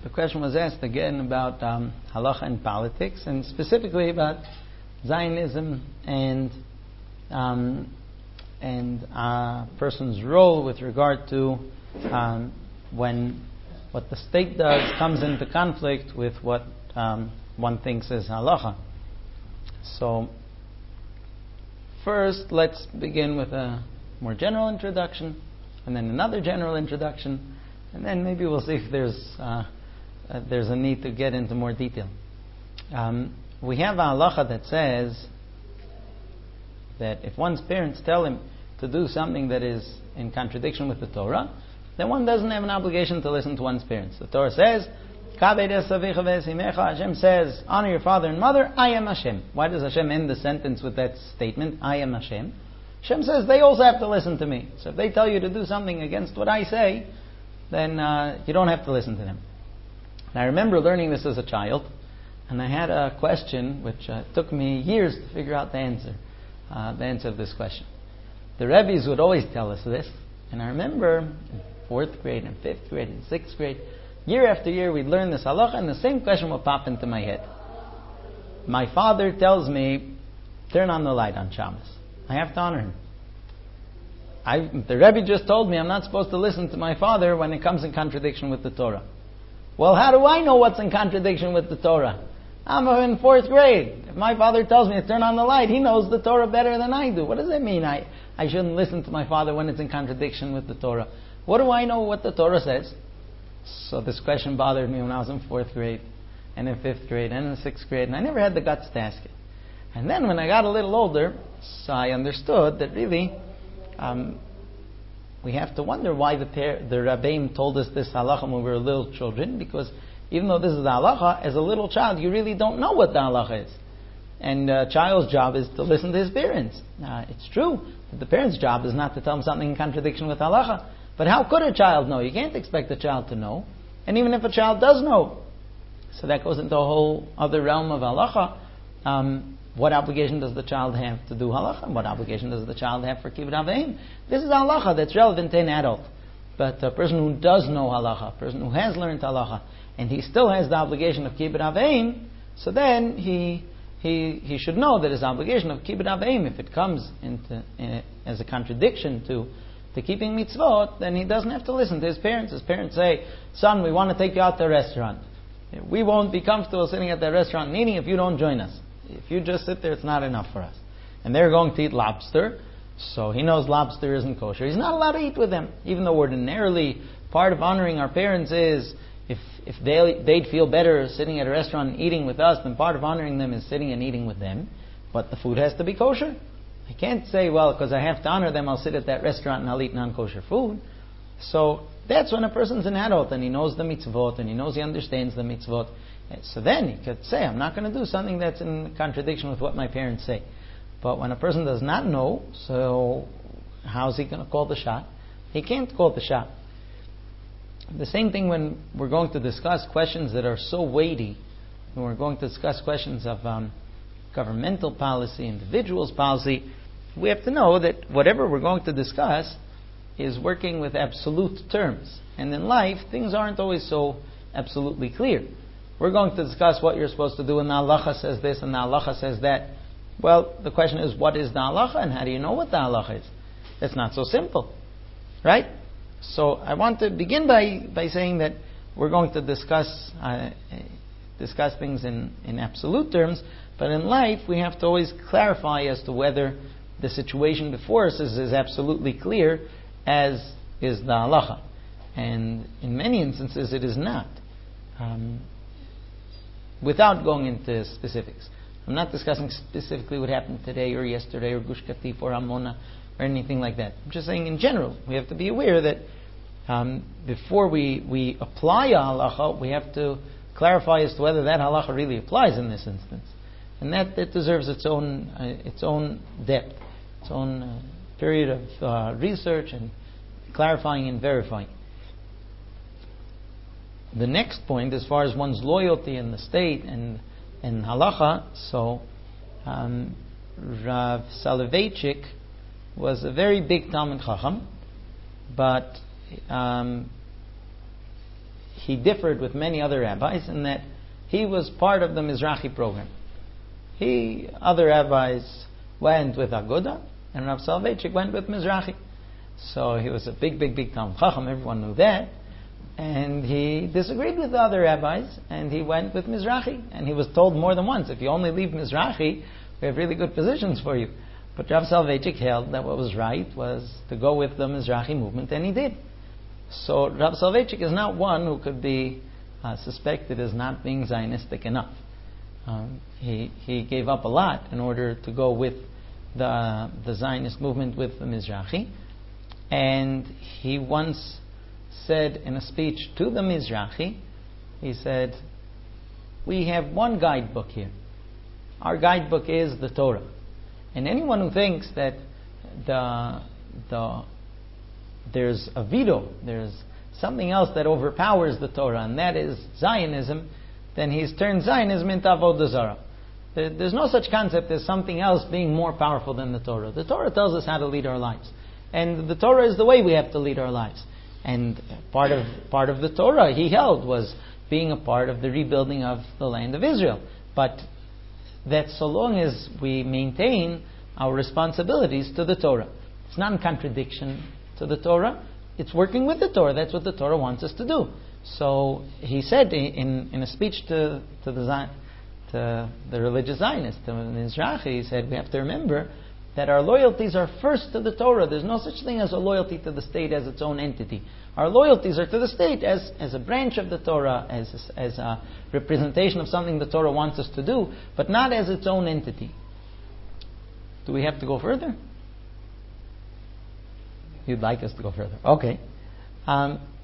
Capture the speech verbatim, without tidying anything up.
the question was asked again about um, halacha and politics, and specifically about Zionism and um, and a person's role with regard to um, when what the state does comes into conflict with what um, one thinks is halacha. So, first, let's begin with a more general introduction, and then another general introduction, and then maybe we'll see if there's uh, uh, there's a need to get into more detail. Um, we have a halacha that says that if one's parents tell him to do something that is in contradiction with the Torah, then one doesn't have an obligation to listen to one's parents. The Torah says, Hashem says, honor your father and mother, I am Hashem. Why does Hashem end the sentence with that statement, I am Hashem? Hashem says they also have to listen to me. So if they tell you to do something against what I say, then uh, you don't have to listen to them. And I remember learning this as a child, and I had a question which uh, took me years to figure out the answer, uh, the answer of this question. The Rebbe's would always tell us this, and I remember in fourth grade and fifth grade and sixth grade, year after year we'd learn this halacha, and the same question would pop into my head. My father tells me, turn on the light on Shabbos. I have to honor him. I, the Rebbe just told me I'm not supposed to listen to my father when it comes in contradiction with the Torah. Well, how do I know what's in contradiction with the Torah? I'm in fourth grade. If my father tells me to turn on the light, he knows the Torah better than I do. What does that mean? I, I shouldn't listen to my father when it's in contradiction with the Torah. What do I know what the Torah says? So this question bothered me when I was in fourth grade, and in fifth grade, and in sixth grade, and I never had the guts to ask it. And then when I got a little older, so I understood that really um, we have to wonder why the the Rabbeim told us this halacha when we were little children, because even though this is the halacha, as a little child you really don't know what the halacha is. And a child's job is to listen to his parents. Uh, it's true that the parent's job is not to tell him something in contradiction with halacha. But how could a child know? You can't expect a child to know. And even if a child does know, so that goes into a whole other realm of halacha. Um, what obligation does the child have to do halacha? What obligation does the child have for kibbud av v'em? This is halacha that's relevant to an adult. But a person who does know halacha, a person who has learned halacha, and he still has the obligation of kibbud av v'em, so then he he he should know that his obligation of kibbud av v'em, if it comes into in, as a contradiction to to keeping mitzvot, then he doesn't have to listen to his parents. His parents say, son, we want to take you out to a restaurant. We won't be comfortable sitting at that restaurant and eating if you don't join us. If you just sit there, it's not enough for us. And they're going to eat lobster, so he knows lobster isn't kosher. He's not allowed to eat with them, even though ordinarily part of honoring our parents is if if they, they'd feel better sitting at a restaurant and eating with us, then part of honoring them is sitting and eating with them. But the food has to be kosher. I can't say, well, because I have to honor them, I'll sit at that restaurant and I'll eat non-kosher food. So that's when a person's an adult and he knows the mitzvot and he knows he understands the mitzvot. So then he could say, I'm not going to do something that's in contradiction with what my parents say. But when a person does not know, so how's he going to call the shot? He can't call the shot. The same thing when we're going to discuss questions that are so weighty, when we're going to discuss questions of um, governmental policy, individuals' policy, we have to know that whatever we're going to discuss is working with absolute terms. And in life, things aren't always so absolutely clear. We're going to discuss what you're supposed to do, and the halacha says this, and the halacha says that. Well, the question is, what is the halacha, and how do you know what the halacha is? It's not so simple, right? So I want to begin by, by saying that we're going to discuss uh, discuss things in, in absolute terms, but in life we have to always clarify as to whether the situation before us is as absolutely clear as is the halacha. And in many instances it is not. Um, without going into specifics. I'm not discussing specifically what happened today or yesterday or Gush Katif or Amona or anything like that. I'm just saying in general, we have to be aware that um, before we, we apply a halacha, we have to clarify as to whether that halacha really applies in this instance. And that, that deserves its own uh, its own depth, its own uh, period of uh, research and clarifying and verifying. The next point, as far as one's loyalty in the state and and halacha, so um, Rav Soloveitchik was a very big Talmid Chacham, but um, he differed with many other rabbis in that he was part of the Mizrahi program. He, other rabbis went with Aguda, and Rav Soloveitchik went with Mizrahi. So he was a big, big, big Talmid Chacham, everyone knew that. And he disagreed with the other rabbis, and he went with Mizrahi. And he was told more than once, if you only leave Mizrahi, we have really good positions for you. But Rav Soloveitchik held that what was right was to go with the Mizrahi movement, and he did. So Rav Soloveitchik is not one who could be uh, suspected as not being Zionistic enough. Um, he he gave up a lot in order to go with the the Zionist movement with the Mizrahi, and he once said in a speech to the Mizrahi, he said, "We have one guidebook here. Our guidebook is the Torah, and anyone who thinks that the the there's a veto, there's something else that overpowers the Torah, and that is Zionism, then he's turned Zionism into Avodah Zarah. There, there's no such concept as something else being more powerful than the Torah. The Torah tells us how to lead our lives, and the Torah is the way we have to lead our lives. And part of part of the Torah he held was being a part of the rebuilding of the land of Israel. But that so long as we maintain our responsibilities to the Torah, it's not in contradiction to the Torah. It's working with the Torah. That's what the Torah wants us to do. So he said in, in a speech to to the to the religious Zionists, to Mizrahi, he said we have to remember that our loyalties are first to the Torah. There's no such thing as a loyalty to the state as its own entity. Our loyalties are to the state as, as a branch of the Torah, as as a representation of something the Torah wants us to do, but not as its own entity. Do we have to go further? You'd like us to go further. Okay. Um,